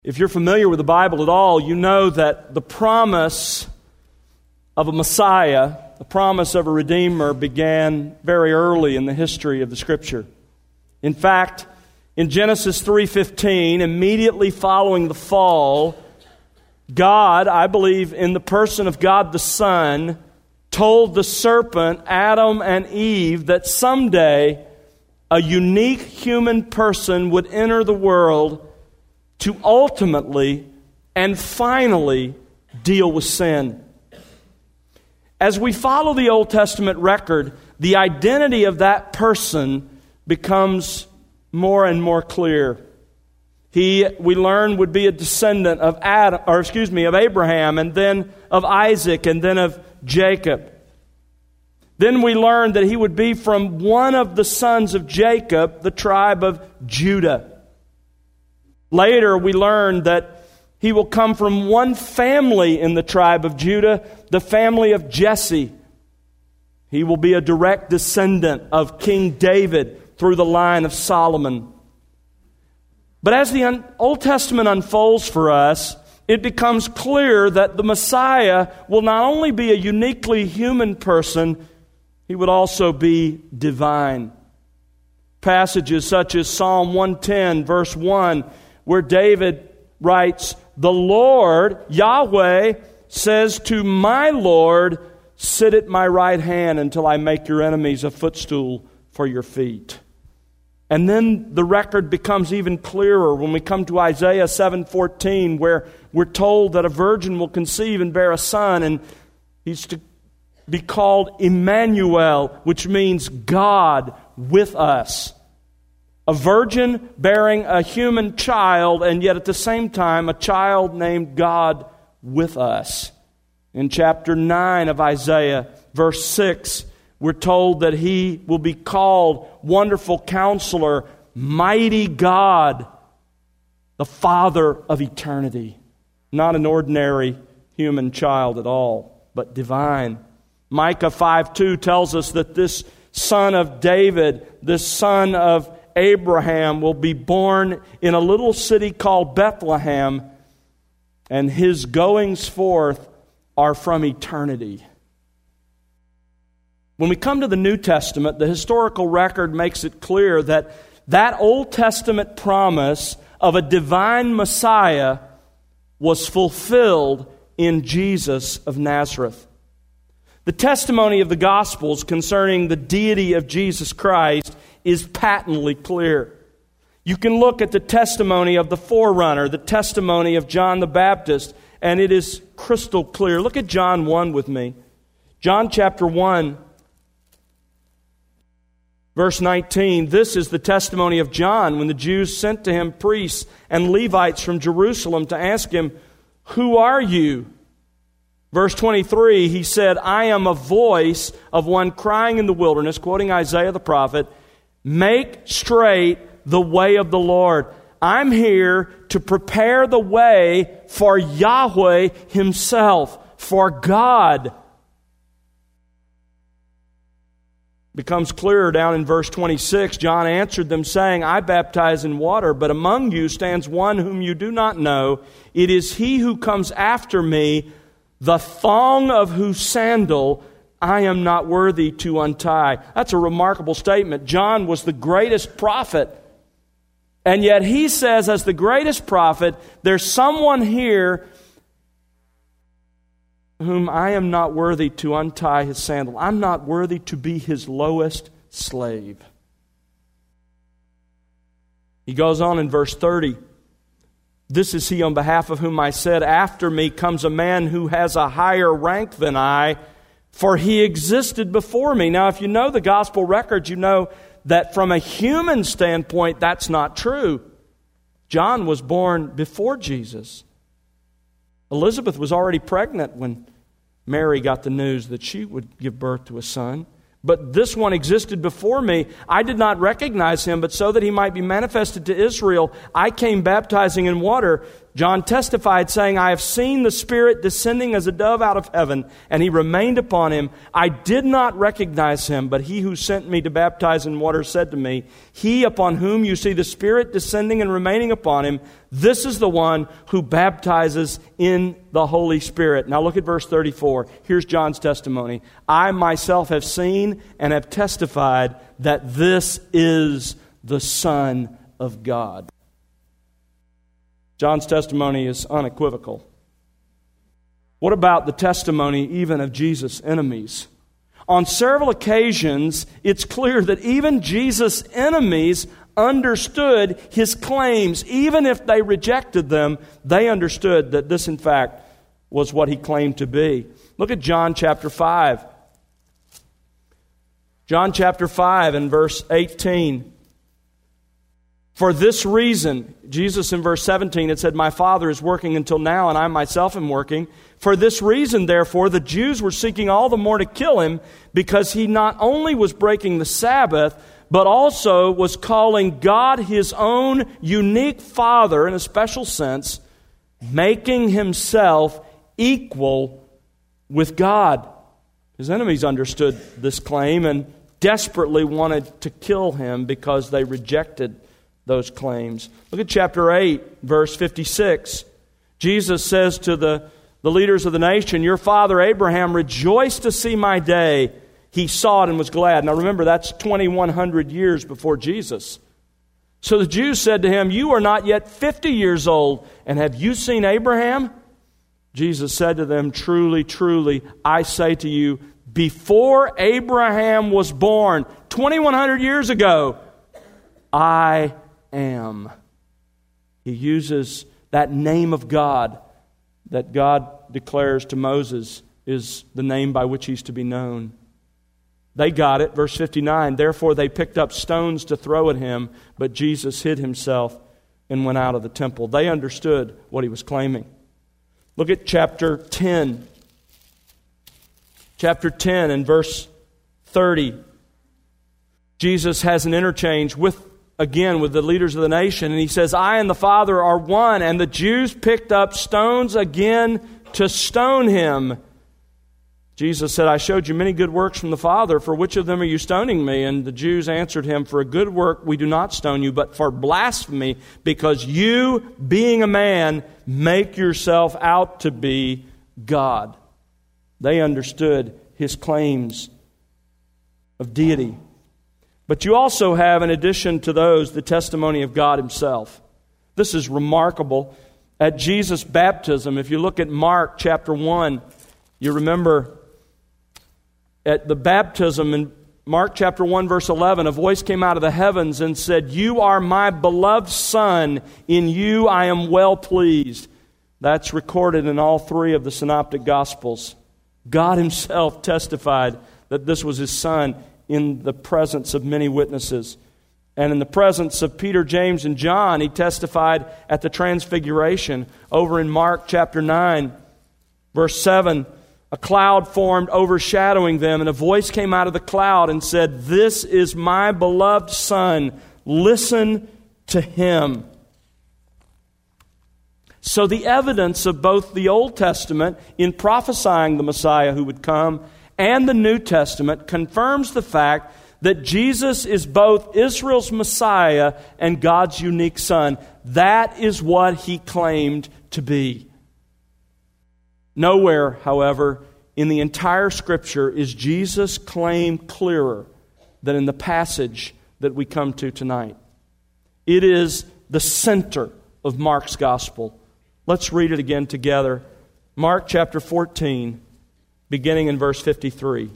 If you're familiar with the Bible at all, you know that the promise of a Messiah, the promise of a Redeemer, began very early in the history of the Scripture. In fact, in Genesis 3:15, immediately following the fall, God, I believe in the person of God the Son, told the serpent, Adam and Eve, that someday a unique human person would enter the world to ultimately and finally deal with sin. As we follow the Old Testament record, the identity of that person becomes more and more clear. He, we learn, would be a descendant of Abraham, and then of Isaac, and then of Jacob. Then we learn that he would be from one of the sons of Jacob, the tribe of Judah. Later, we learn that he will come from one family in the tribe of Judah, the family of Jesse. He will be a direct descendant of King David through the line of Solomon. But as the Old Testament unfolds for us, it becomes clear that the Messiah will not only be a uniquely human person, he would also be divine. Passages such as Psalm 110, verse 1, where David writes, "The Lord, Yahweh, says to my Lord, sit at my right hand until I make your enemies a footstool for your feet." And then the record becomes even clearer when we come to Isaiah 7:14, where we're told that a virgin will conceive and bear a son, and he's to be called Emmanuel, which means God with us. A virgin bearing a human child, and yet at the same time a child named God with us. In chapter 9 of Isaiah, verse 6, we're told that he will be called Wonderful Counselor, Mighty God, the Father of eternity. Not an ordinary human child at all, but divine. Micah 5:2 tells us that this son of David, this son of Abraham, will be born in a little city called Bethlehem, and his goings forth are from eternity. When we come to the New Testament, the historical record makes it clear that that Old Testament promise of a divine Messiah was fulfilled in Jesus of Nazareth. The testimony of the Gospels concerning the deity of Jesus Christ is patently clear. You can look at the testimony of the forerunner, the testimony of John the Baptist, and it is crystal clear. Look at John 1 with me. John chapter 1, verse 19. This is the testimony of John when the Jews sent to him priests and Levites from Jerusalem to ask him, "Who are you?" Verse 23, he said, "I am a voice of one crying in the wilderness," quoting Isaiah the prophet, "Make straight the way of the Lord." I'm here to prepare the way for Yahweh Himself, for God. Becomes clearer down in verse 26. John answered them, saying, "I baptize in water, but among you stands one whom you do not know. It is he who comes after me, the thong of whose sandal I am not worthy to untie." That's a remarkable statement. John was the greatest prophet. And yet he says, as the greatest prophet, there's someone here whom I am not worthy to untie his sandal. I'm not worthy to be his lowest slave. He goes on in verse 30. "This is he on behalf of whom I said, after me comes a man who has a higher rank than I, for he existed before me." Now, if you know the gospel records, you know that from a human standpoint, that's not true. John was born before Jesus. Elizabeth was already pregnant when Mary got the news that she would give birth to a son. But this one existed before me. I did not recognize him, but so that he might be manifested to Israel, I came baptizing in water. John testified, saying, I have seen the Spirit descending as a dove out of heaven, and he remained upon him. I did not recognize him, but he who sent me to baptize in water said to me, He upon whom you see the Spirit descending and remaining upon him, this is the one who baptizes in the Holy Spirit. Now look at verse 34. Here's John's testimony. I myself have seen and have testified that this is the Son of God. John's testimony is unequivocal. What about the testimony even of Jesus' enemies? On several occasions, it's clear that even Jesus' enemies understood his claims. Even if they rejected them, they understood that this, in fact, was what he claimed to be. Look at John chapter 5. John chapter 5 and verse 18. For this reason, Jesus in verse 17 had said, My Father is working until now, and I myself am working. For this reason, therefore, the Jews were seeking all the more to kill him, because he not only was breaking the Sabbath, but also was calling God his own unique Father in a special sense, making himself equal with God. His enemies understood this claim and desperately wanted to kill him because they rejected those claims. Look at chapter 8, verse 56. Jesus says to the leaders of the nation, Your father Abraham rejoiced to see my day. He saw it and was glad. Now remember, that's 2,100 years before Jesus. So the Jews said to him, You are not yet 50 years old, and have you seen Abraham? Jesus said to them, Truly, truly, I say to you, before Abraham was born, 2,100 years ago, I am. He uses that name of God that God declares to Moses is the name by which he's to be known. They got it. Verse 59, Therefore they picked up stones to throw at him, but Jesus hid himself and went out of the temple. They understood what he was claiming. Look at chapter 10. Chapter 10 and verse 30. Jesus has an interchange with the leaders of the nation, and he says, I and the Father are one. And the Jews picked up stones again to stone him. Jesus said, I showed you many good works from the Father. For which of them are you stoning me? And the Jews answered him, For a good work we do not stone you, but for blasphemy, because you, being a man, make yourself out to be God. They understood his claims of deity. But you also have, in addition to those, the testimony of God himself. This is remarkable. At Jesus' baptism, if you look at Mark chapter 1, you remember at the baptism in Mark chapter 1 verse 11, a voice came out of the heavens and said, You are my beloved Son, in you I am well pleased. That's recorded in all three of the synoptic Gospels. God himself testified that this was his Son in the presence of many witnesses. And in the presence of Peter, James, and John, he testified at the Transfiguration. Over in Mark chapter 9, verse 7, a cloud formed overshadowing them, and a voice came out of the cloud and said, This is my beloved Son. Listen to him. So the evidence of both the Old Testament in prophesying the Messiah who would come and the New Testament confirms the fact that Jesus is both Israel's Messiah and God's unique Son. That is what he claimed to be. Nowhere, however, in the entire Scripture is Jesus' claim clearer than in the passage that we come to tonight. It is the center of Mark's Gospel. Let's read it again together. Mark chapter 14, beginning in verse 53.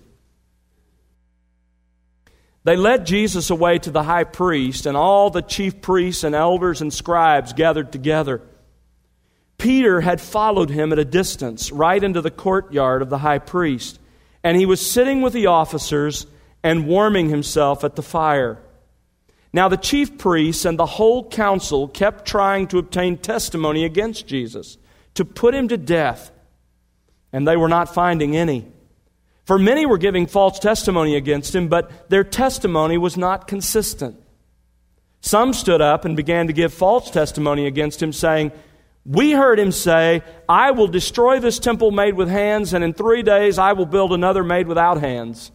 They led Jesus away to the high priest, and all the chief priests and elders and scribes gathered together. Peter had followed him at a distance, right into the courtyard of the high priest, and he was sitting with the officers and warming himself at the fire. Now the chief priests and the whole council kept trying to obtain testimony against Jesus, to put him to death, and they were not finding any. For many were giving false testimony against him, but their testimony was not consistent. Some stood up and began to give false testimony against him, saying, "We heard him say, 'I will destroy this temple made with hands, and in 3 days I will build another made without hands.'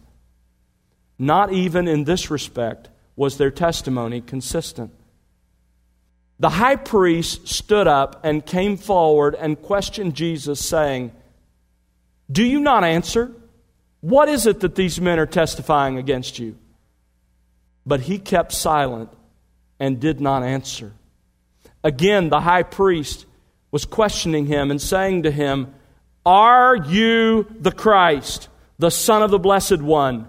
Not even in this respect was their testimony consistent." The high priest stood up and came forward and questioned Jesus, saying, "Do you not answer? What is it that these men are testifying against you?" But he kept silent and did not answer. Again, the high priest was questioning him and saying to him, "Are you the Christ, the Son of the Blessed One?"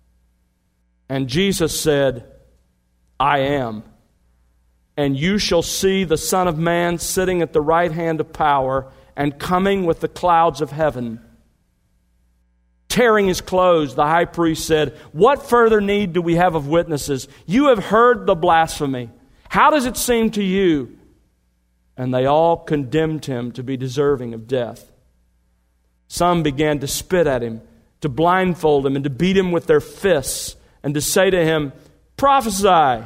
And Jesus said, "I am. And you shall see the Son of Man sitting at the right hand of power and coming with the clouds of heaven." Tearing his clothes, the high priest said, "What further need do we have of witnesses? You have heard the blasphemy. How does it seem to you?" And they all condemned him to be deserving of death. Some began to spit at him, to blindfold him, and to beat him with their fists, and to say to him, "Prophesy."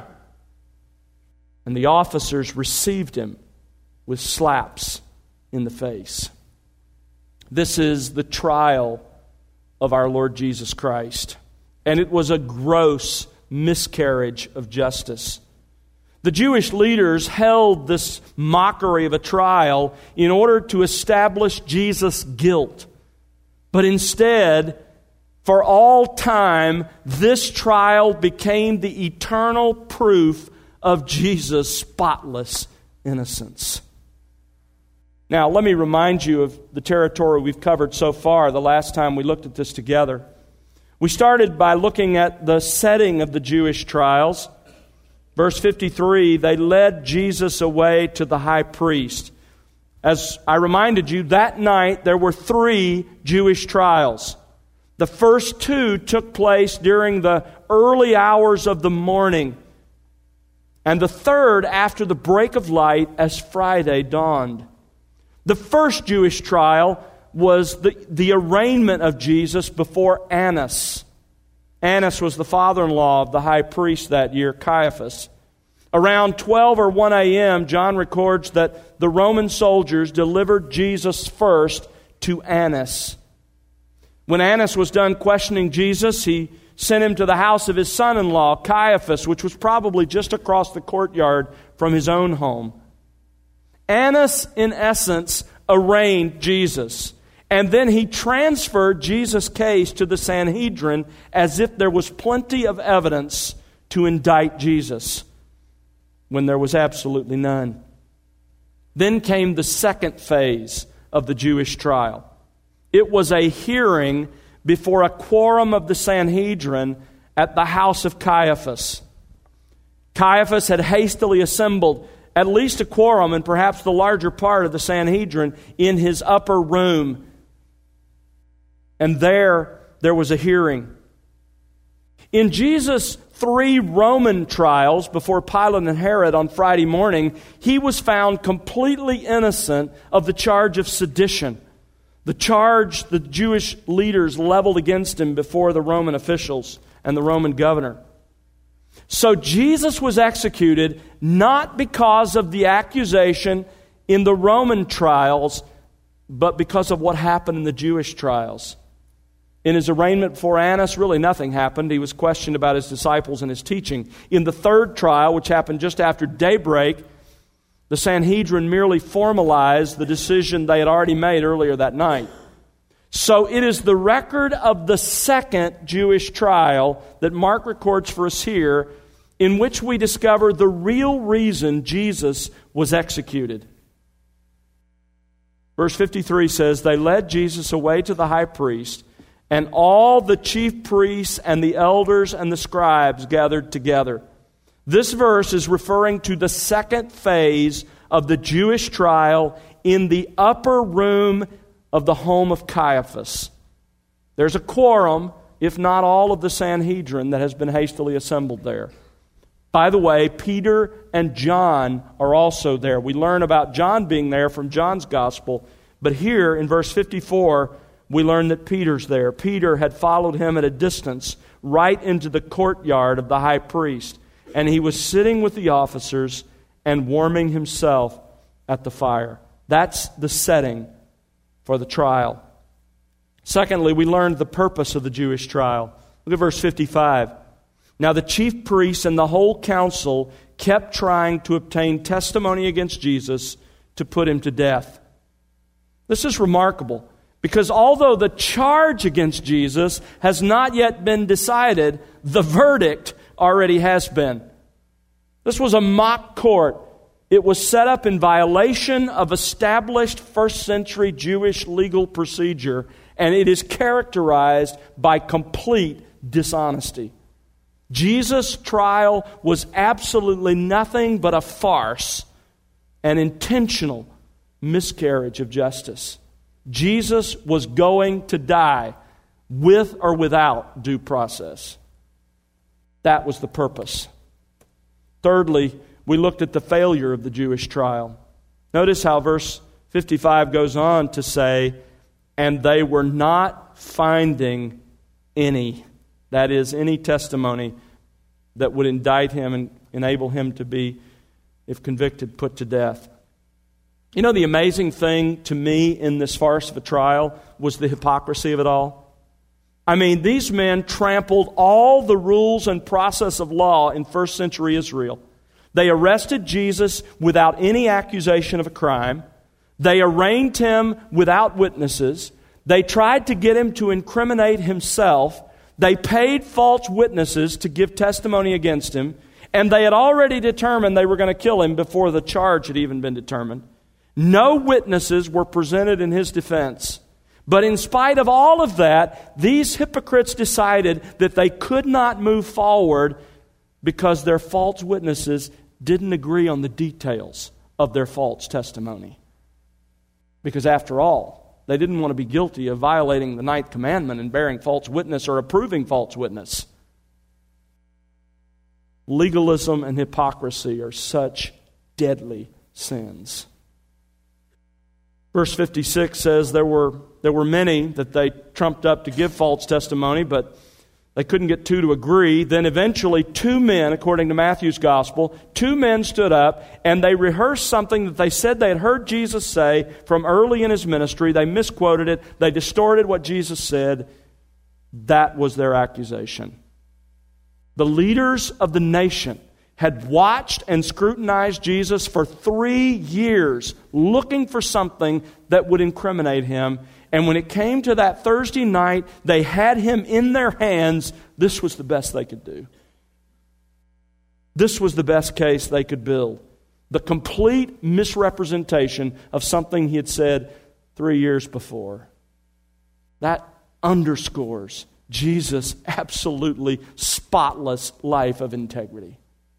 And the officers received him with slaps in the face. This is the trial of our Lord Jesus Christ. And it was a gross miscarriage of justice. The Jewish leaders held this mockery of a trial in order to establish Jesus' guilt. But instead, for all time, this trial became the eternal proof of Jesus' spotless innocence. Now, let me remind you of the territory we've covered so far the last time we looked at this together. We started by looking at the setting of the Jewish trials. Verse 53, they led Jesus away to the high priest. As I reminded you, that night there were 3 Jewish trials. The first 2 took place during the early hours of the morning, and the third after the break of light as Friday dawned. The first Jewish trial was the arraignment of Jesus before Annas. Annas was the father-in-law of the high priest that year, Caiaphas. Around 12 or 1 a.m., John records that the Roman soldiers delivered Jesus first to Annas. When Annas was done questioning Jesus, he sent him to the house of his son-in-law, Caiaphas, which was probably just across the courtyard from his own home. Annas, in essence, arraigned Jesus. And then he transferred Jesus' case to the Sanhedrin as if there was plenty of evidence to indict Jesus, when there was absolutely none. Then came the second phase of the Jewish trial. It was a hearing before a quorum of the Sanhedrin at the house of Caiaphas. Caiaphas had hastily assembled at least a quorum and perhaps the larger part of the Sanhedrin in his upper room. And there was a hearing. In Jesus' 3 Roman trials before Pilate and Herod on Friday morning, he was found completely innocent of the charge of sedition, the charge the Jewish leaders leveled against him before the Roman officials and the Roman governor. So Jesus was executed not because of the accusation in the Roman trials, but because of what happened in the Jewish trials. In his arraignment before Annas, really nothing happened. He was questioned about his disciples and his teaching. In the third trial, which happened just after daybreak, the Sanhedrin merely formalized the decision they had already made earlier that night. So it is the record of the second Jewish trial that Mark records for us here, in which we discover the real reason Jesus was executed. Verse 53 says, "They led Jesus away to the high priest, and all the chief priests and the elders and the scribes gathered together." This verse is referring to the second phase of the Jewish trial in the upper room of the home of Caiaphas. There's a quorum, if not all of the Sanhedrin, that has been hastily assembled there. By the way, Peter and John are also there. We learn about John being there from John's gospel, but here in verse 54, we learn that Peter's there. Peter had followed him at a distance right into the courtyard of the high priest, and he was sitting with the officers and warming himself at the fire. That's the setting for the trial. Secondly, we learned the purpose of the Jewish trial. Look at verse 55. Now the chief priests and the whole council kept trying to obtain testimony against Jesus to put him to death. This is remarkable, because although the charge against Jesus has not yet been decided, the verdict already has been. This was a mock court. It was set up in violation of established first century Jewish legal procedure, and it is characterized by complete dishonesty. Jesus' trial was absolutely nothing but a farce, an intentional miscarriage of justice. Jesus was going to die with or without due process. That was the purpose. Thirdly, we looked at the failure of the Jewish trial. Notice how verse 55 goes on to say, and they were not finding any. That is, any testimony that would indict him and enable him to be, if convicted, put to death. You know, the amazing thing to me in this farce of a trial was the hypocrisy of it all. I mean, these men trampled all the rules and process of law in first century Israel. They arrested Jesus without any accusation of a crime. They arraigned him without witnesses. They tried to get him to incriminate himself. They paid false witnesses to give testimony against him. And they had already determined they were going to kill him before the charge had even been determined. No witnesses were presented in his defense. But in spite of all of that, these hypocrites decided that they could not move forward because their false witnesses didn't agree on the details of their false testimony. Because after all, they didn't want to be guilty of violating the ninth commandment and bearing false witness or approving false witness. Legalism and hypocrisy are such deadly sins. Verse 56 says there were many that they trumped up to give false testimony, but they couldn't get two to agree. Then eventually 2 men, according to Matthew's gospel, 2 men stood up and they rehearsed something that they said they had heard Jesus say from early in his ministry. They misquoted it. They distorted what Jesus said. That was their accusation. The leaders of the nation had watched and scrutinized Jesus for 3 years, looking for something that would incriminate him. And when it came to that Thursday night, they had him in their hands. This was the best they could do. This was the best case they could build. The complete misrepresentation of something he had said 3 years before. That underscores Jesus' absolutely spotless life of integrity.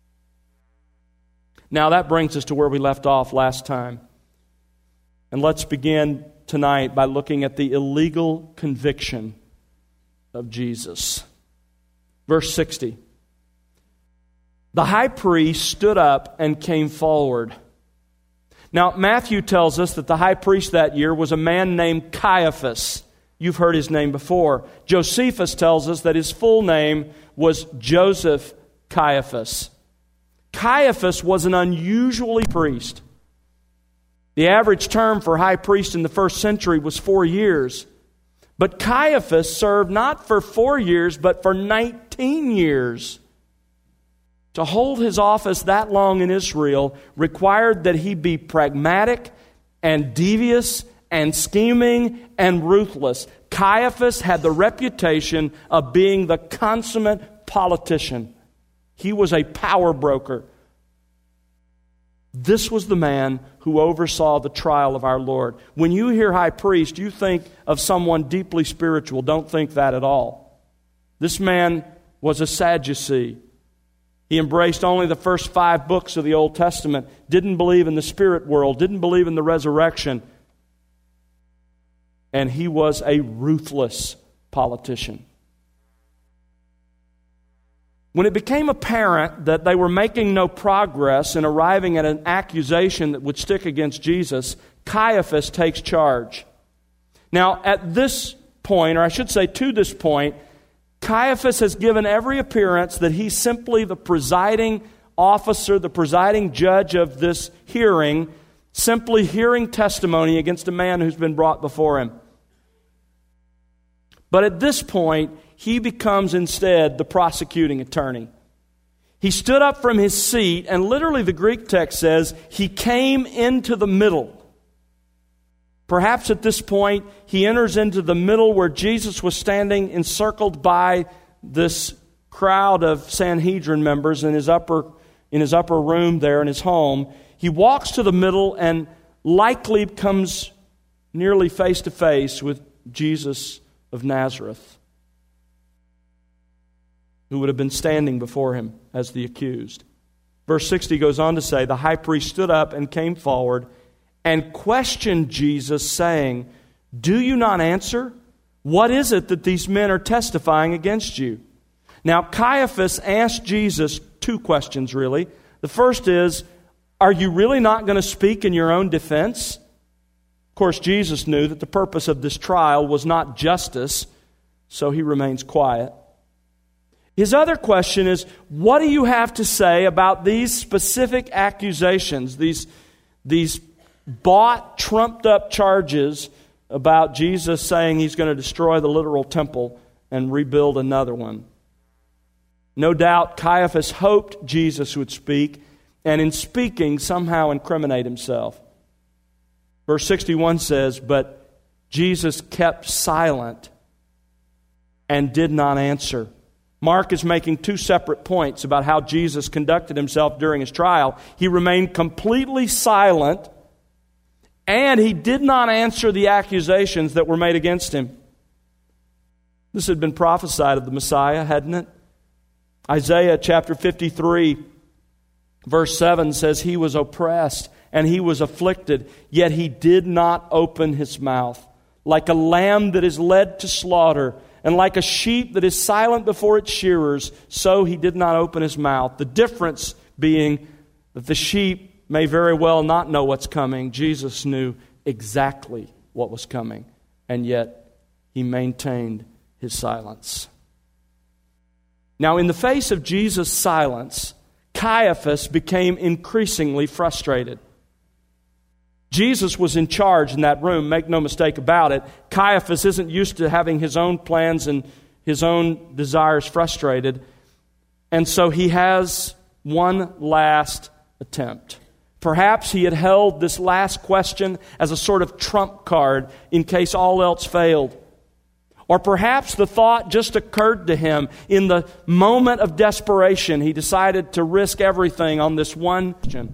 Now that brings us to where we left off last time. And let's begin tonight by looking at the illegal conviction of Jesus. Verse 60. The high priest stood up and came forward. Now, Matthew tells us that the high priest that year was a man named Caiaphas. You've heard his name before. Josephus tells us that his full name was Joseph Caiaphas. Caiaphas was an unusually priest. The average term for high priest in the first century was 4 years. But Caiaphas served not for 4 years, but for 19 years. To hold his office that long in Israel required that he be pragmatic and devious and scheming and ruthless. Caiaphas had the reputation of being the consummate politician. He was a power broker. This was the man who oversaw the trial of our Lord. When you hear high priest, you think of someone deeply spiritual. Don't think that at all. This man was a Sadducee. He embraced only the first 5 books of the Old Testament, didn't believe in the spirit world, didn't believe in the resurrection. And he was a ruthless politician. When it became apparent that they were making no progress in arriving at an accusation that would stick against Jesus, Caiaphas takes charge. Now, at this point, or I should say to this point, Caiaphas has given every appearance that he's simply the presiding officer, the presiding judge of this hearing, simply hearing testimony against a man who's been brought before him. But at this point, he becomes instead the prosecuting attorney. He stood up from his seat, and literally the Greek text says, he came into the middle. Perhaps at this point, he enters into the middle where Jesus was standing encircled by this crowd of Sanhedrin members in his upper room there in his home. He walks to the middle and likely comes nearly face to face with Jesus of Nazareth, who would have been standing before him as the accused. Verse 60 goes on to say, the high priest stood up and came forward and questioned Jesus, saying, do you not answer? What is it that these men are testifying against you? Now, Caiaphas asked Jesus two questions, really. The first is, are you really not going to speak in your own defense? Of course, Jesus knew that the purpose of this trial was not justice, so he remains quiet. His other question is, what do you have to say about these specific accusations, these bought, trumped-up charges about Jesus saying he's going to destroy the literal temple and rebuild another one? No doubt Caiaphas hoped Jesus would speak, and in speaking somehow incriminate himself. Verse 61 says, but Jesus kept silent and did not answer. Mark is making two separate points about how Jesus conducted himself during his trial. He remained completely silent, and he did not answer the accusations that were made against him. This had been prophesied of the Messiah, hadn't it? Isaiah chapter 53, verse 7 says, he was oppressed and he was afflicted, yet he did not open his mouth. Like a lamb that is led to slaughter, and like a sheep that is silent before its shearers, so he did not open his mouth. The difference being that the sheep may very well not know what's coming. Jesus knew exactly what was coming, and yet he maintained his silence. Now, in the face of Jesus' silence, Caiaphas became increasingly frustrated. Jesus was in charge in that room, make no mistake about it. Caiaphas isn't used to having his own plans and his own desires frustrated. And so he has one last attempt. Perhaps he had held this last question as a sort of trump card in case all else failed. Or perhaps the thought just occurred to him in the moment of desperation. He decided to risk everything on this one question.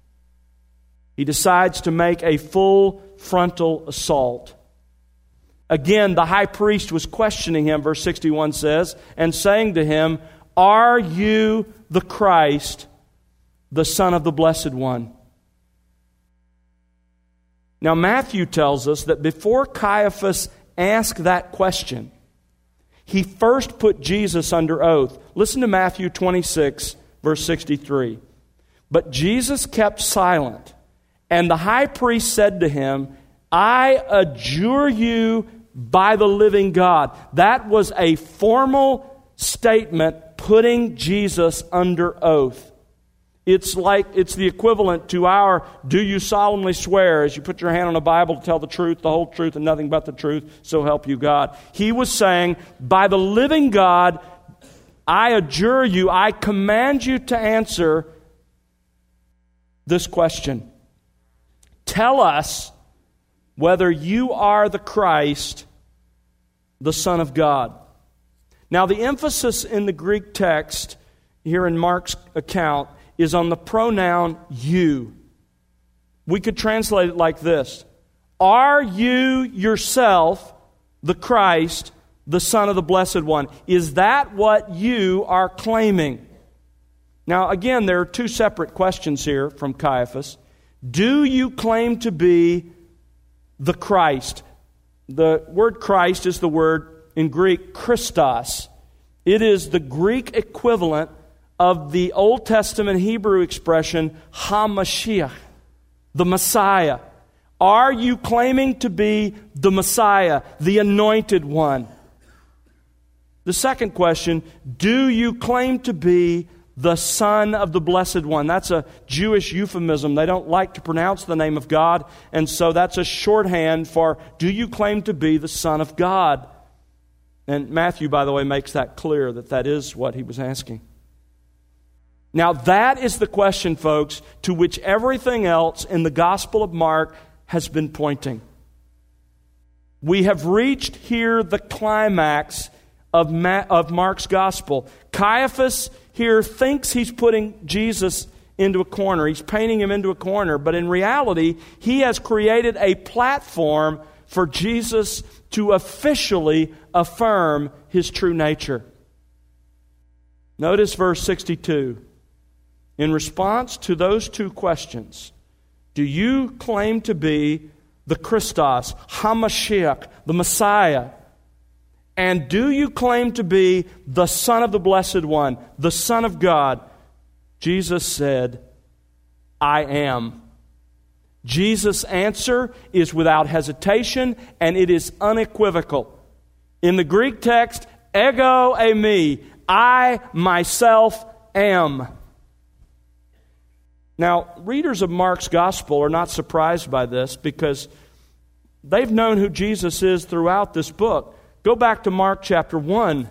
He decides to make a full frontal assault. Again, the high priest was questioning him, verse 61 says, and saying to him, are you the Christ, the Son of the Blessed One? Now, Matthew tells us that before Caiaphas asked that question, he first put Jesus under oath. Listen to Matthew 26, verse 63. But Jesus kept silent. And the high priest said to him, I adjure you by the living God. That was a formal statement putting Jesus under oath. It's the equivalent to our do you solemnly swear as you put your hand on a Bible to tell the truth, the whole truth, and nothing but the truth, so help you God. He was saying, by the living God, I adjure you, I command you to answer this question. Tell us whether you are the Christ, the Son of God. Now, the emphasis in the Greek text here in Mark's account is on the pronoun you. We could translate it like this. Are you yourself the Christ, the Son of the Blessed One? Is that what you are claiming? Now, again, there are two separate questions here from Caiaphas. Do you claim to be the Christ? The word Christ is the word in Greek Christos. It is the Greek equivalent of the Old Testament Hebrew expression HaMashiach, the Messiah. Are you claiming to be the Messiah, the Anointed One? The second question, do you claim to be the Son of the Blessed One? That's a Jewish euphemism. They don't like to pronounce the name of God, and so that's a shorthand for, do you claim to be the Son of God? And Matthew, by the way, makes that clear that that is what he was asking. Now, that is the question, folks, to which everything else in the Gospel of Mark has been pointing. We have reached here the climax of Mark's Gospel. Caiaphas here thinks he's putting Jesus into a corner. He's painting him into a corner. But in reality, he has created a platform for Jesus to officially affirm his true nature. Notice verse 62. In response to those two questions, do you claim to be the Christos, HaMashiach, the Messiah? And do you claim to be the Son of the Blessed One, the Son of God? Jesus said, I am. Jesus' answer is without hesitation, and it is unequivocal. In the Greek text, ego eimi, I myself am. Now, readers of Mark's Gospel are not surprised by this because they've known who Jesus is throughout this book. Go back to Mark chapter 1.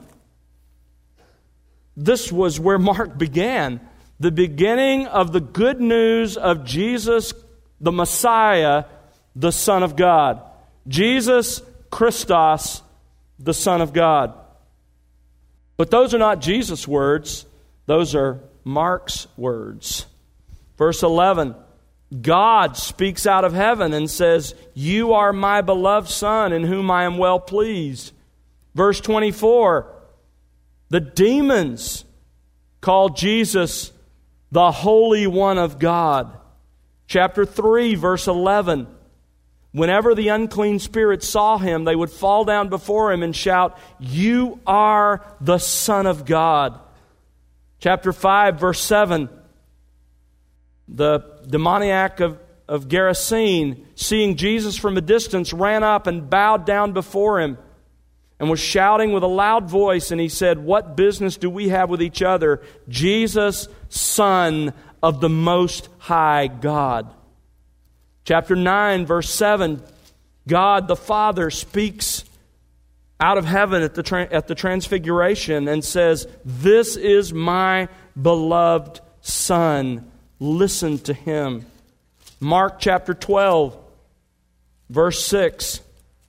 This was where Mark began. The beginning of the good news of Jesus, the Messiah, the Son of God. Jesus Christos, the Son of God. But those are not Jesus' words. Those are Mark's words. Verse 11, God speaks out of heaven and says, you are my beloved Son in whom I am well pleased. Verse 24, the demons call Jesus the Holy One of God. Chapter 3, verse 11, whenever the unclean spirits saw him, they would fall down before him and shout, you are the Son of God. Chapter 5, verse 7, the demoniac of Gerasene, seeing Jesus from a distance, ran up and bowed down before him and was shouting with a loud voice, and he said, what business do we have with each other? Jesus, Son of the Most High God. Chapter 9, verse 7, God the Father speaks out of heaven at the Transfiguration and says, this is my beloved Son. Listen to him. Mark chapter 12, verse 6.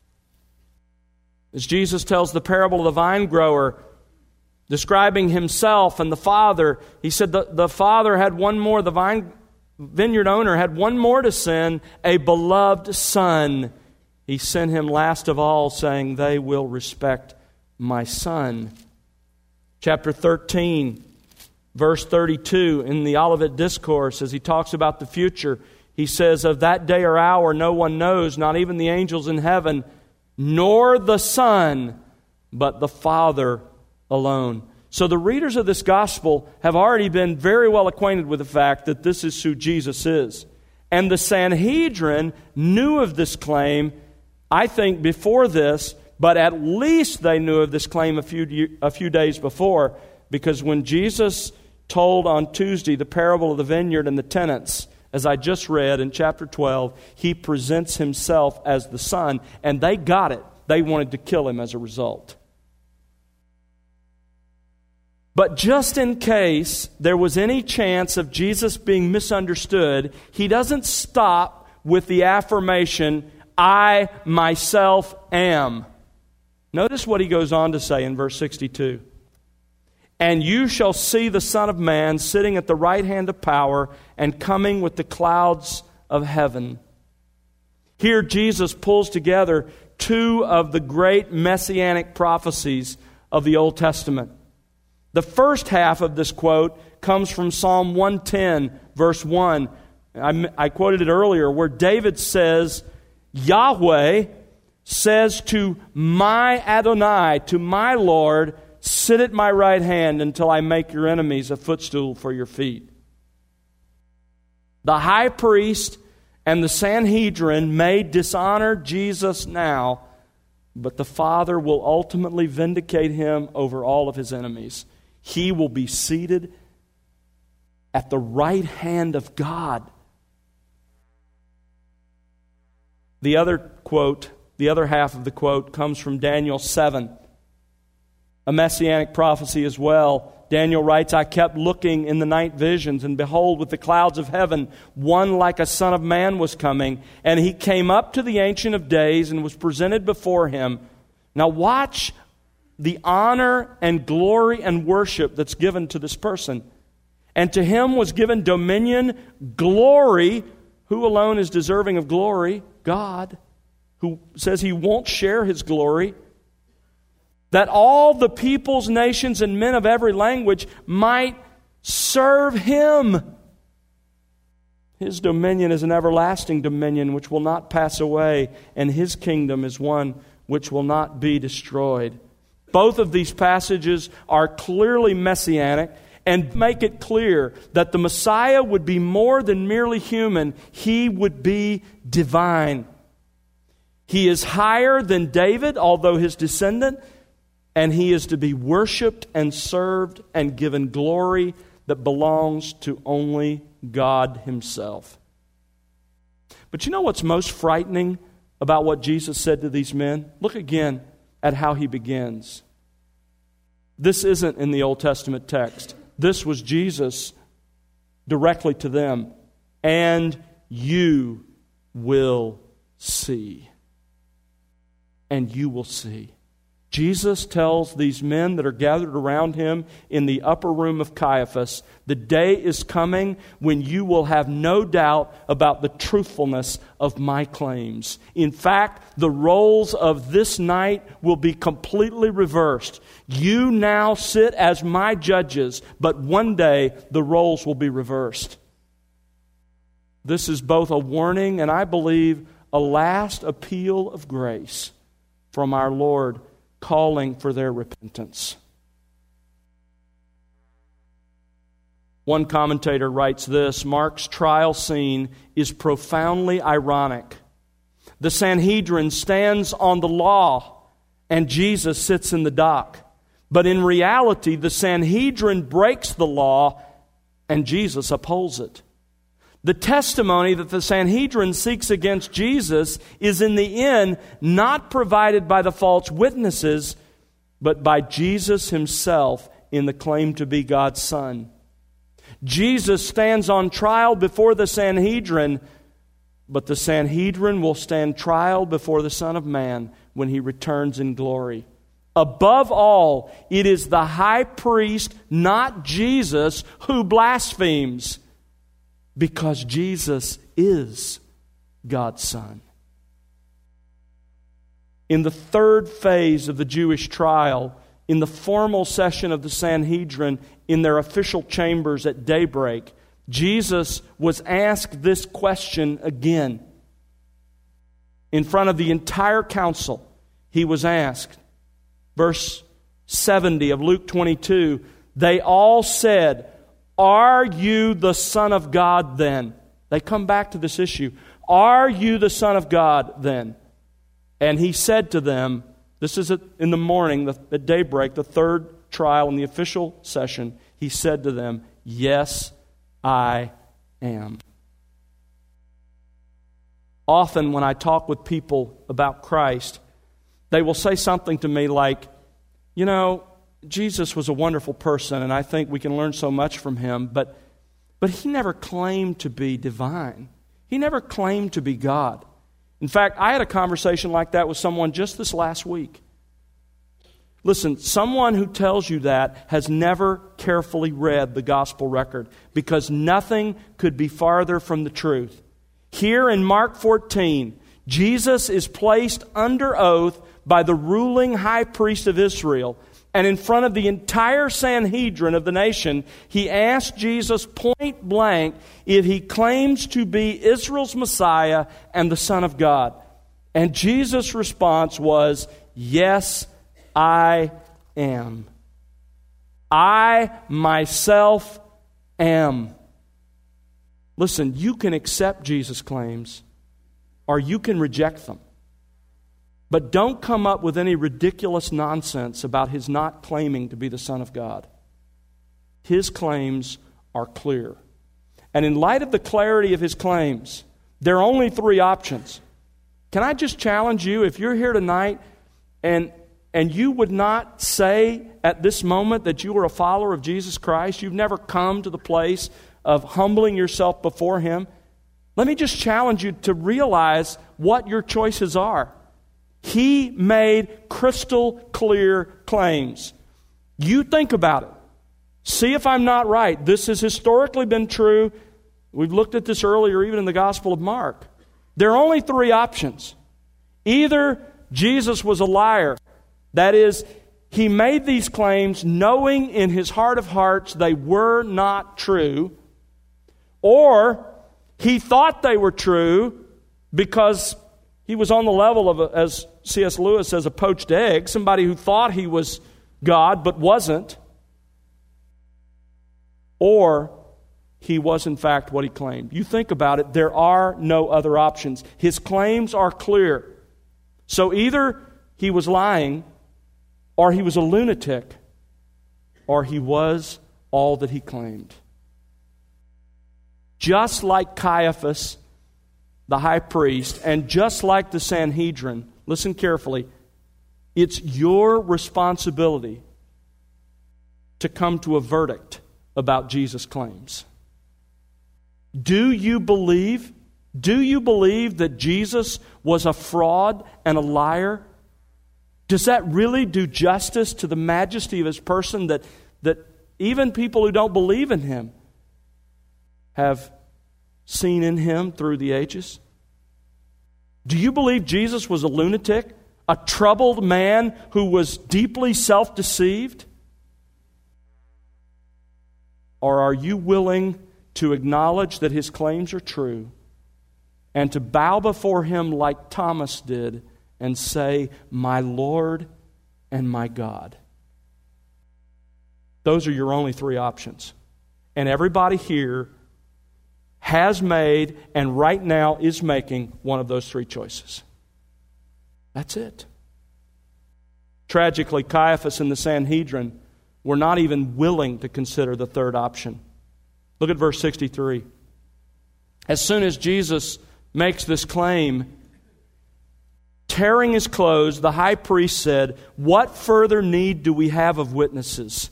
As Jesus tells the parable of the vine grower, describing himself and the Father, he said the Father had one more, the vineyard owner had one more to send, a beloved Son. He sent him last of all, saying, they will respect my Son. Chapter 13, verse 32, in the Olivet Discourse, as he talks about the future, he says, of that day or hour no one knows, not even the angels in heaven, nor the Son, but the Father alone. So the readers of this gospel have already been very well acquainted with the fact that this is who Jesus is. And the Sanhedrin knew of this claim, I think, before this, but at least they knew of this claim a few days before, because when Jesus told on Tuesday the parable of the vineyard and the tenants, as I just read in chapter 12, he presents himself as the Son, and they got it. They wanted to kill him as a result. But just in case there was any chance of Jesus being misunderstood, he doesn't stop with the affirmation, I myself am. Notice what he goes on to say in verse 62. And you shall see the Son of Man sitting at the right hand of power and coming with the clouds of heaven. Here Jesus pulls together two of the great messianic prophecies of the Old Testament. The first half of this quote comes from Psalm 110, verse 1. I quoted it earlier, where David says, Yahweh says to my Adonai, to my Lord, sit at my right hand until I make your enemies a footstool for your feet. The high priest And the Sanhedrin may dishonor Jesus now, but the Father will ultimately vindicate him over all of his enemies. He will be seated at the right hand of God. The other quote, the other half of the quote, comes from Daniel 7, a messianic prophecy as well. Daniel writes, I kept looking in the night visions, and behold, with the clouds of heaven, one like a son of man was coming, and he came up to the Ancient of Days and was presented before him. Now watch the honor and glory and worship that's given to this person. And to him was given dominion, glory. Who alone is deserving of glory? God, who says he won't share his glory. That all the peoples, nations, and men of every language might serve him. His dominion is an everlasting dominion which will not pass away, and his kingdom is one which will not be destroyed. Both of these passages are clearly messianic and make it clear that the Messiah would be more than merely human. He would be divine. He is higher than David, although his descendant, and he is to be worshiped and served and given glory that belongs to only God himself. But you know what's most frightening about what Jesus said to these men? Look again at how he begins. This isn't in the Old Testament text. This was Jesus directly to them. And you will see. And you will see. Jesus tells these men that are gathered around him in the upper room of Caiaphas, the day is coming when you will have no doubt about the truthfulness of my claims. In fact, the roles of this night will be completely reversed. You now sit as my judges, but one day the roles will be reversed. This is both a warning and, I believe, a last appeal of grace from our Lord, calling for their repentance. One commentator writes this: Mark's trial scene is profoundly ironic. The Sanhedrin stands on the law, and Jesus sits in the dock. But in reality, the Sanhedrin breaks the law, and Jesus upholds it. The testimony that the Sanhedrin seeks against Jesus is in the end not provided by the false witnesses, but by Jesus himself in the claim to be God's Son. Jesus stands on trial before the Sanhedrin, but the Sanhedrin will stand trial before the Son of Man when he returns in glory. Above all, it is the high priest, not Jesus, who blasphemes, because Jesus is God's Son. In the third phase of the Jewish trial, in the formal session of the Sanhedrin, in their official chambers at daybreak, Jesus was asked this question again. In front of the entire council, he was asked. Verse 70 of Luke 22, they all said, "Are you the Son of God then?" They come back to this issue. "Are you the Son of God then?" And he said to them, this is in the morning, at daybreak, the third trial in the official session, he said to them, "Yes, I am." Often when I talk with people about Christ, they will say something to me like, "You know, Jesus was a wonderful person, and I think we can learn so much from him, but he never claimed to be divine. He never claimed to be God." In fact, I had a conversation like that with someone just this last week. Listen, someone who tells you that has never carefully read the gospel record, because nothing could be farther from the truth. Here in Mark 14, Jesus is placed under oath by the ruling high priest of Israel, and in front of the entire Sanhedrin of the nation, he asked Jesus point blank if he claims to be Israel's Messiah and the Son of God. And Jesus' response was, "Yes, I am. I myself am." Listen, you can accept Jesus' claims or you can reject them. But don't come up with any ridiculous nonsense about His not claiming to be the Son of God. His claims are clear. And in light of the clarity of His claims, there are only three options. Can I just challenge you, if you're here tonight and you would not say at this moment that you are a follower of Jesus Christ, you've never come to the place of humbling yourself before Him, let me just challenge you to realize what your choices are. He made crystal clear claims. You think about it. See if I'm not right. This has historically been true. We've looked at this earlier, even in the Gospel of Mark. There are only three options. Either Jesus was a liar. That is, He made these claims knowing in His heart of hearts they were not true. Or He thought they were true because He was on the level of, as C.S. Lewis says, a poached egg, somebody who thought he was God but wasn't. Or He was in fact what He claimed. You think about it, there are no other options. His claims are clear. So either He was lying, or He was a lunatic, or He was all that He claimed. Just like Caiaphas, the high priest, and just like the Sanhedrin, listen carefully, it's your responsibility to come to a verdict about Jesus' claims. Do you believe that Jesus was a fraud and a liar? Does that really do justice to the majesty of His person that even people who don't believe in Him have seen in Him through the ages? Do you believe Jesus was a lunatic, a troubled man who was deeply self-deceived? Or are you willing to acknowledge that His claims are true and to bow before Him like Thomas did and say, "My Lord and my God"? Those are your only three options. And everybody here has made and right now is making one of those three choices. That's it. Tragically, Caiaphas and the Sanhedrin were not even willing to consider the third option. Look at verse 63. As soon as Jesus makes this claim, tearing his clothes, the high priest said, "What further need do we have of witnesses?"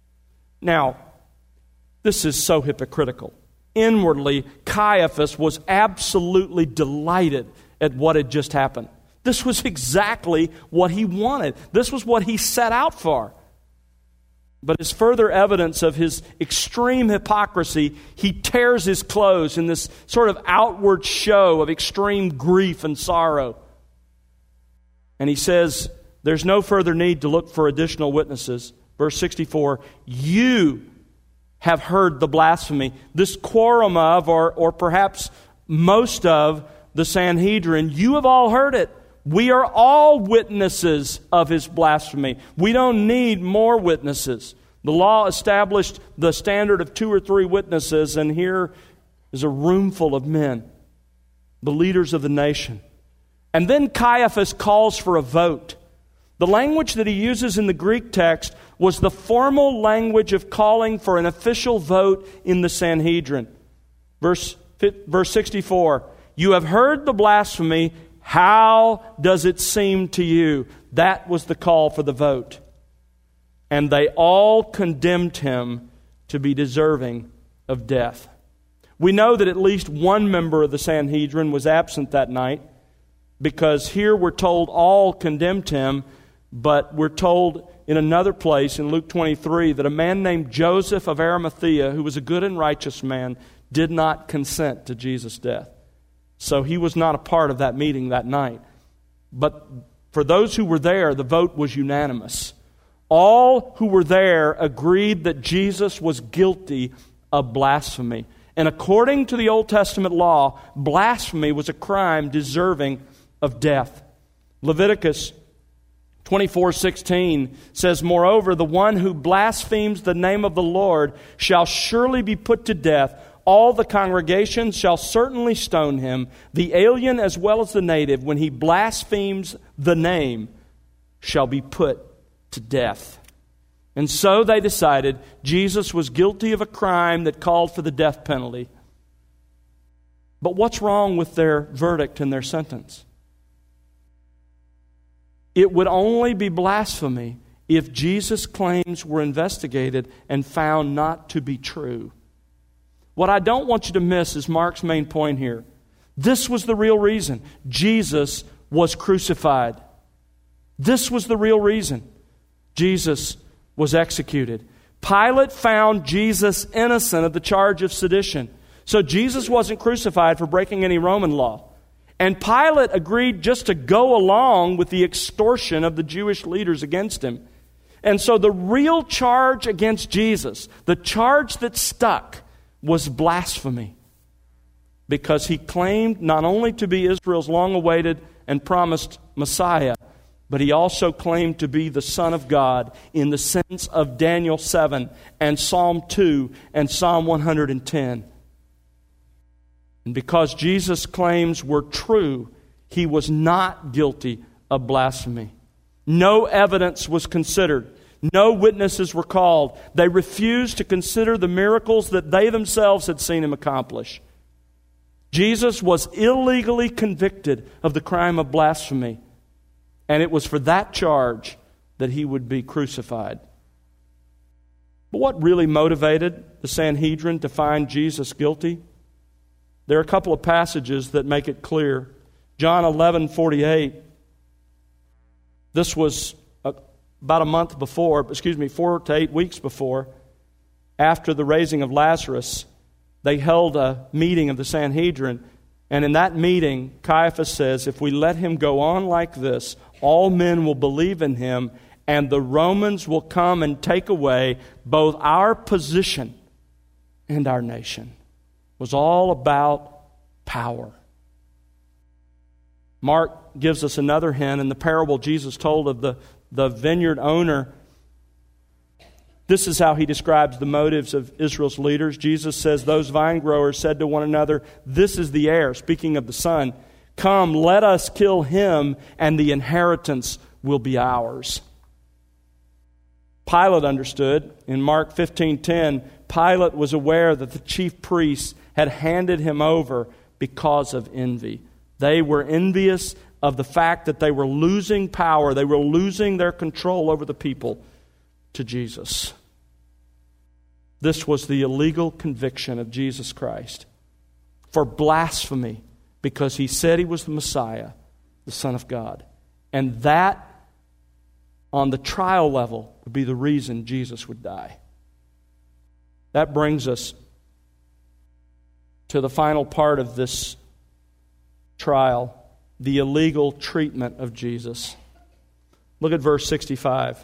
Now, this is so hypocritical. Inwardly, Caiaphas was absolutely delighted at what had just happened. This was exactly what he wanted. This was what he set out for. But as further evidence of his extreme hypocrisy, he tears his clothes in this sort of outward show of extreme grief and sorrow. And he says, there's no further need to look for additional witnesses. Verse 64, you have heard the blasphemy. This quorum of, or perhaps most of, the Sanhedrin, you have all heard it. We are all witnesses of his blasphemy. We don't need more witnesses. The law established the standard of 2 or 3 witnesses, and here is a room full of men, the leaders of the nation. And then Caiaphas calls for a vote. The language that he uses in the Greek text was the formal language of calling for an official vote in the Sanhedrin. Verse 64, you have heard the blasphemy. How does it seem to you? That was the call for the vote. And they all condemned him to be deserving of death. We know that at least one member of the Sanhedrin was absent that night, because here we're told all condemned him, but we're told in another place in Luke 23 that a man named Joseph of Arimathea, who was a good and righteous man, did not consent to Jesus' death. So he was not a part of that meeting that night. But for those who were there, the vote was unanimous. All who were there agreed that Jesus was guilty of blasphemy. And according to the Old Testament law, blasphemy was a crime deserving of death. Leviticus 24:16 says, moreover, the one who blasphemes the name of the Lord shall surely be put to death. all the congregation shall certainly stone him, the alien as well as the native, when he blasphemes the name, shall be put to death. And so they decided Jesus was guilty of a crime that called for the death penalty. But what's wrong with their verdict and their sentence? It would only be blasphemy if Jesus' claims were investigated and found not to be true. What I don't want you to miss is Mark's main point here. This was the real reason Jesus was crucified. This was the real reason Jesus was executed. Pilate found Jesus innocent of the charge of sedition. So Jesus wasn't crucified for breaking any Roman law. And Pilate agreed just to go along with the extortion of the Jewish leaders against him. And so the real charge against Jesus, the charge that stuck, was blasphemy. Because he claimed not only to be Israel's long-awaited and promised Messiah, but he also claimed to be the Son of God in the sense of Daniel 7 and Psalm 2 and Psalm 110. And because Jesus' claims were true, he was not guilty of blasphemy. No evidence was considered. No witnesses were called. They refused to consider the miracles that they themselves had seen him accomplish. Jesus was illegally convicted of the crime of blasphemy, and it was for that charge that he would be crucified. But what really motivated the Sanhedrin to find Jesus guilty? There are a couple of passages that make it clear. John 11:48. This was about a month before, 4 to 8 weeks before, after the raising of Lazarus. They held a meeting of the Sanhedrin, and in that meeting, Caiaphas says, if we let him go on like this, all men will believe in him, and the Romans will come and take away both our position and our nation. It was all about power. Mark gives us another hint in the parable Jesus told of the vineyard owner. This is how he describes the motives of Israel's leaders. Jesus says, those vine growers said to one another, this is the heir, speaking of the son. Come, let us kill him, and the inheritance will be ours. Pilate understood. In Mark 15:10, Pilate was aware that the chief priests had handed him over because of envy. They were envious of the fact that they were losing power. They were losing their control over the people to Jesus. This was the illegal conviction of Jesus Christ for blasphemy because he said he was the Messiah, the Son of God. And that, on the trial level, would be the reason Jesus would die. That brings us to the final part of this trial, the illegal treatment of Jesus. Look at verse 65.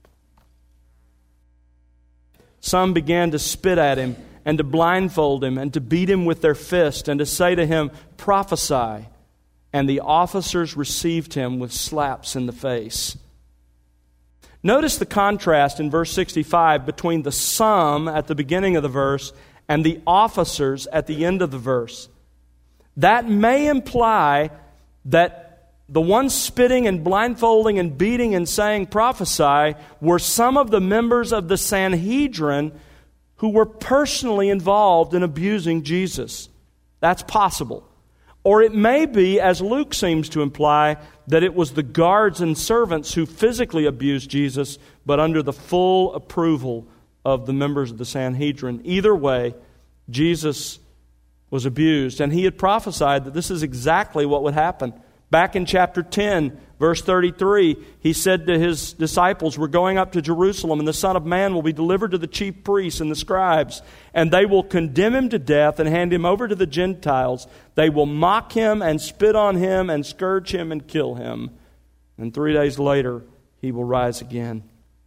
Some began to spit at him and to blindfold him and to beat him with their fist and to say to him, prophesy. And the officers received him with slaps in the face. Notice the contrast in verse 65 between the some at the beginning of the verse and the officers at the end of the verse. That may imply that the ones spitting and blindfolding and beating and saying prophesy were some of the members of the Sanhedrin who were personally involved in abusing Jesus. That's possible. Or it may be, as Luke seems to imply, that it was the guards and servants who physically abused Jesus, but under the full approval of the members of the Sanhedrin. Either way, Jesus was abused, and he had prophesied that this is exactly what would happen. Back in chapter 10, verse 33, he said to his disciples, we're going up to Jerusalem, and the Son of Man will be delivered to the chief priests and the scribes, and they will condemn him to death and hand him over to the Gentiles. They will mock him and spit on him and scourge him and kill him. And 3 days later, he will rise again.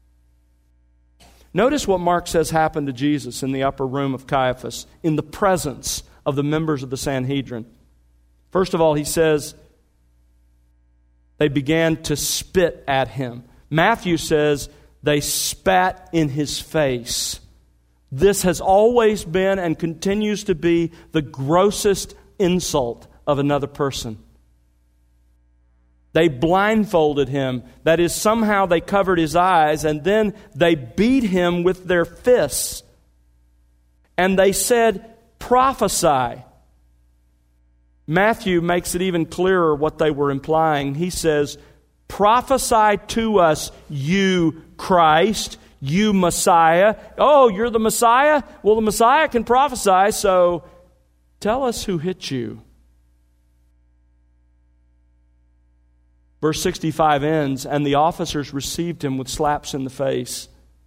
Notice what Mark says happened to Jesus in the upper room of Caiaphas, in the presence of the members of the Sanhedrin. First of all, he says, they began to spit at him. Matthew says they spat in his face. This has always been and continues to be the grossest insult of another person. They blindfolded him. That is, somehow they covered his eyes, and then they beat him with their fists. And they said, "Prophesy." Matthew makes it even clearer what they were implying. He says, "Prophesy to us, you Christ, you Messiah." Oh, you're the Messiah? Well, the Messiah can prophesy, so tell us who hit you. Verse 65 ends, and the officers received him with slaps in the face.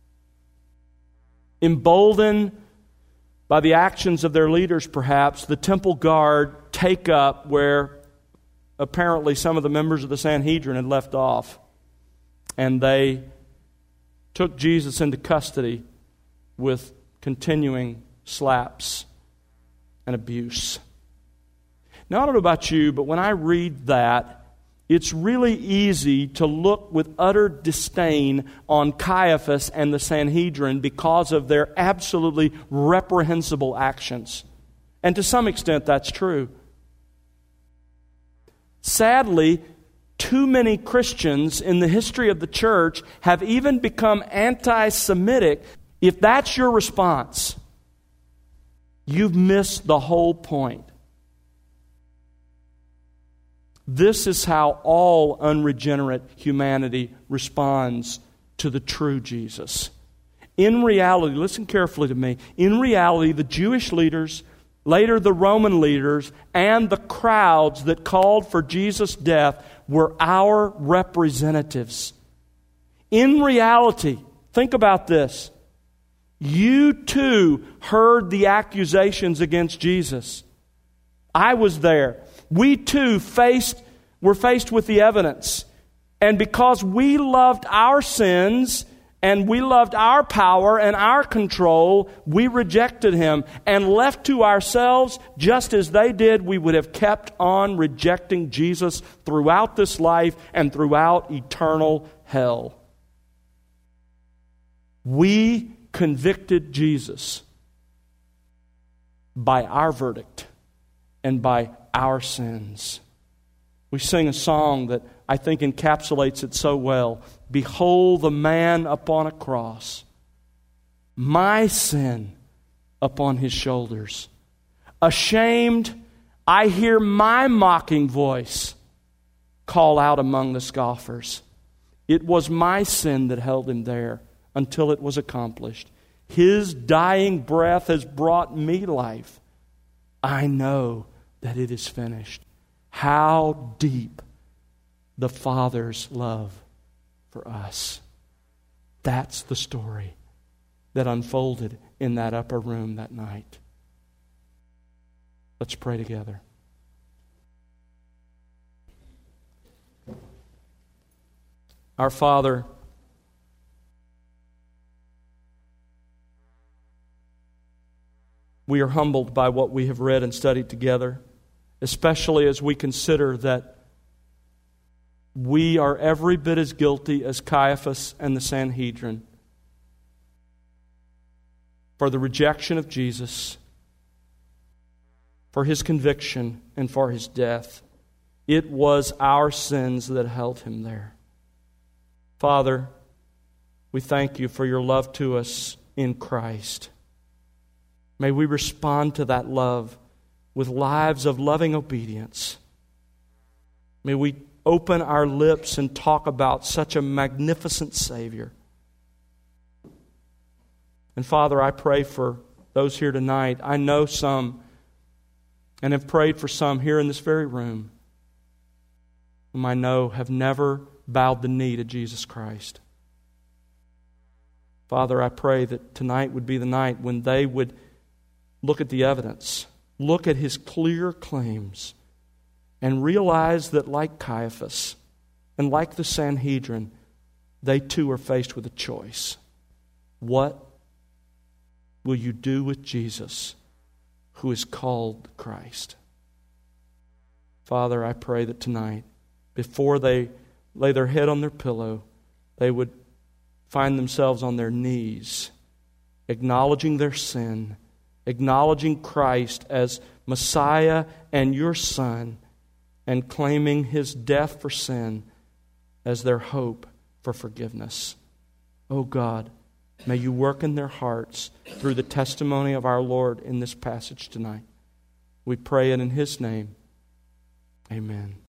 Emboldened by the actions of their leaders, perhaps, the temple guard take up where apparently some of the members of the Sanhedrin had left off. And they took Jesus into custody with continuing slaps and abuse. Now, I don't know about you, but when I read that, it's really easy to look with utter disdain on Caiaphas and the Sanhedrin because of their absolutely reprehensible actions. And to some extent, that's true. Sadly, too many Christians in the history of the church have even become anti-Semitic. If that's your response, you've missed the whole point. This is how all unregenerate humanity responds to the true Jesus. In reality, listen carefully to me, in reality, the Jewish leaders, later the Roman leaders, and the crowds that called for Jesus' death were our representatives. In reality, think about this. You too heard the accusations against Jesus. I was there. We too were faced with the evidence. And because we loved our sins and we loved our power and our control, we rejected Him. And left to ourselves, just as they did, we would have kept on rejecting Jesus throughout this life and throughout eternal hell. We convicted Jesus by our verdict and by our sins. We sing a song that I think encapsulates it so well. Behold the man upon a cross, my sin upon His shoulders. Ashamed, I hear my mocking voice call out among the scoffers. It was my sin that held Him there until it was accomplished. His dying breath has brought me life. I know that it is finished. How deep the Father's love for us. That's the story that unfolded in that upper room that night. Let's pray together. Our Father, we are humbled by what we have read and studied together, especially as we consider that we are every bit as guilty as Caiaphas and the Sanhedrin for the rejection of Jesus, for His conviction, and for His death. It was our sins that held Him there. Father, we thank You for Your love to us in Christ. May we respond to that love with lives of loving obedience. May we open our lips and talk about such a magnificent Savior. And Father, I pray for those here tonight. I know some and have prayed for some here in this very room whom I know have never bowed the knee to Jesus Christ. Father, I pray that tonight would be the night when they would look at the evidence, look at His clear claims, and realize that like Caiaphas and like the Sanhedrin, they too are faced with a choice. What will you do with Jesus, who is called Christ? Father, I pray that tonight, before they lay their head on their pillow, they would find themselves on their knees acknowledging their sin, acknowledging Christ as Messiah and your Son, and claiming His death for sin as their hope for forgiveness. Oh God, may You work in their hearts through the testimony of our Lord in this passage tonight. We pray it in His name. Amen.